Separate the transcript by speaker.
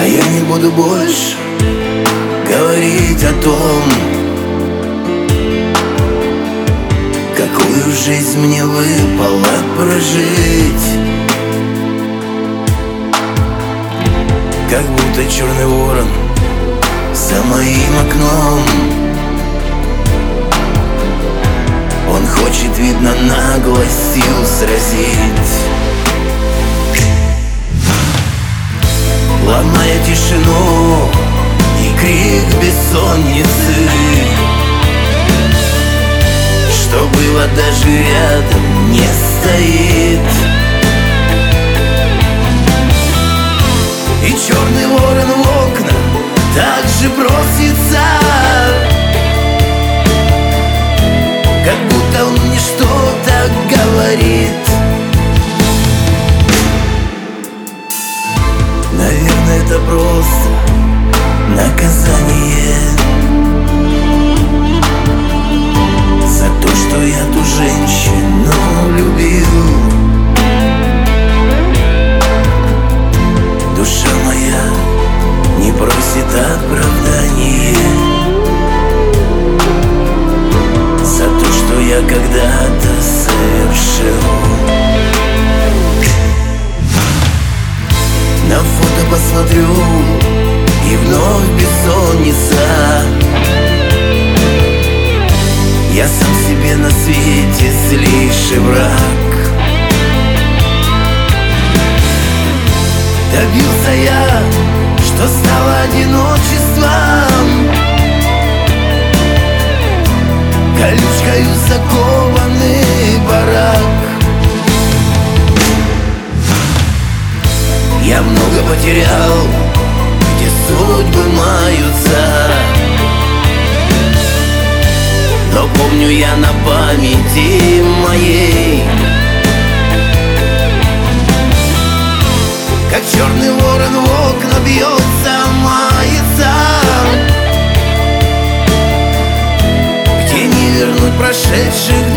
Speaker 1: я не буду больше говорить о том, какую жизнь мне выпало прожить. Как будто черный ворон за моим окном. Он хочет, видно, наглостью сразить, ломая тишину и крик бессонницы, что было даже рядом не стоит. И черный ворон в окна также просится, как будто он мне что-то говорит. Наверное, это просто наказание за то, что я ту женщину любил. Душа моя не просит оправдания за то, что я когда-то совершил. На фото посмотрю, и вновь бессонница. Я сам себе на свете злейший враг. Добился я, что стало одиночеством, колючкою закованный барак. Я много потерял, где судьбы маются, но помню я на памяти моей, как черный ворон в окна бьется, мается, где не вернуть прошедших